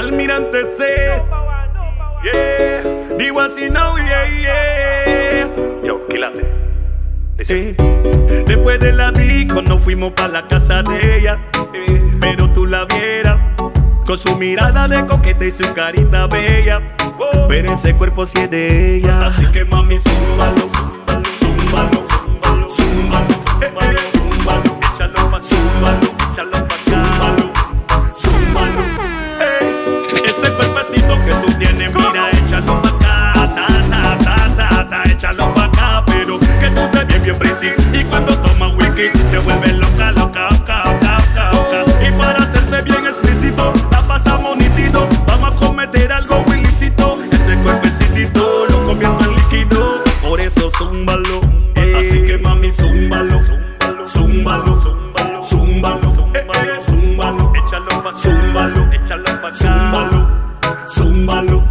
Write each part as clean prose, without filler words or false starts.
Almirante C. Yeah, digo así no, yeah. Yo, quílate. Después de la disco nos fuimos pa' la casa de ella. Pero tú la vieras con su mirada de coqueta y su carita bella. Pero ese cuerpo sí es de ella. Así que mami, zúmbalo, zúmbalo, zúmbalo, zúmbalo, zúmbalo, zúmbalo, échalo pa', zúmbalo, échalo pa', zúmbalo, zúmbalo. Ese cuerpecito que tú tienes, mira, échalo pa' acá, échalo pa' acá, pero que tú te ves bien pretty. Y cuando tomas whisky te vuelves loca, loca, loca, loca, loca. Y para hacerte bien explícito, la pasamos nítido. Vamos a cometer algo ilícito. Ese cuerpecito lo convierto en líquido. Por eso zúmbalo, así que mami zúmbalo, zúmbalo, zúmbalo, zúmbalo, zúmbalo, zúmbalo, échalo pa', zúmbalo, échalo pa', zúmbalo, zúmbalo.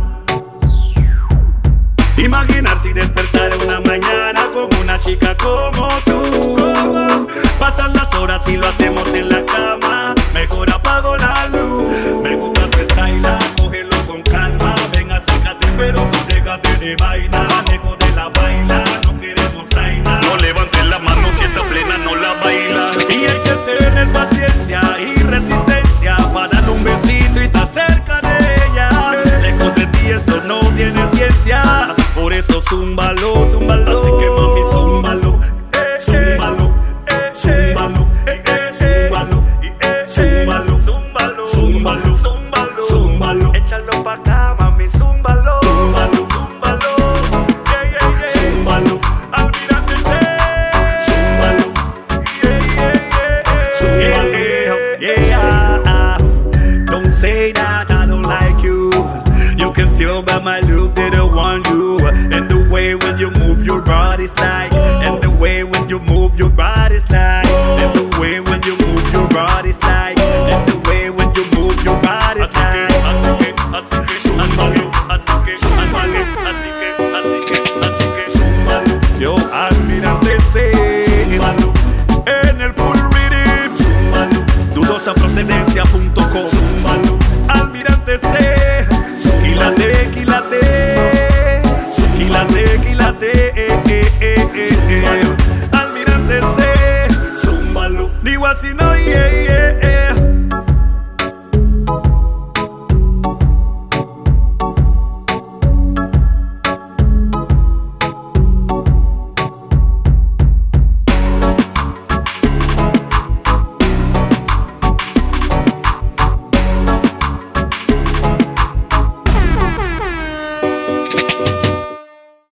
Imaginar si despertar una mañana con una chica como tú. Pasan las horas y lo hacemos en la cama. Mejor apago la luz. Me gusta ese style, cógelo con calma. Ven, acércate, pero no déjate de vaina. Dejo de la baila, no queremos zaina. No levantes la mano si está plena, no la baila. Y hay que tener paciencia y resistencia para darle un besito y estar cerca de ella. Lejos de ti eso no tiene ciencia. Por eso zúmbalo, zúmbalo. Así que mami zúmbalo, zúmbalo, zúmbalo, zúmbalo, zúmbalo, zúmbalo, zúmbalo, zúmbalo, zúmbalo. Échalo pa' acá, mami, zúmbalo, zúmbalo, zúmbalo, zúmbalo. Almirante C. Zúmbalo, zúmbalo, yeah. Don't say that I don't like you. You can tell by my look that I want you. And the way when you move your body's like. And the way when you move your body's like. And the way when you move your body's like. And the way when you move your body's like. Así que zúmbalo. Yo, Almirante C. Zúmbalo. En el full rhythm. Zúmbalo. Dudosaprocedencia.com. Zúmbalo. Almirante C.